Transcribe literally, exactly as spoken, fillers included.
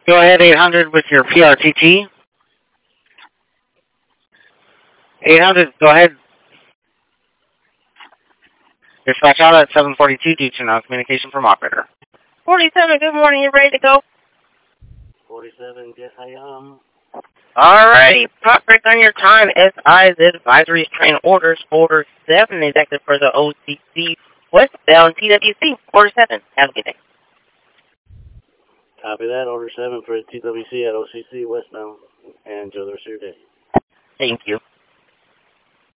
Go ahead, eight hundred with your P R T T. eight hundred, go ahead. Dispatch out at seven forty-two due to non-communication from operator. forty-seven, good morning. You ready to go? forty-seven, yes I am. Alrighty, pop break on your time. S I's advisories, train orders. Order seven is active for the O C C westbound T W C. Order seven. Have a good day. Copy that. Order seven for T W C at O C C westbound. And enjoy the rest of your day. Thank you.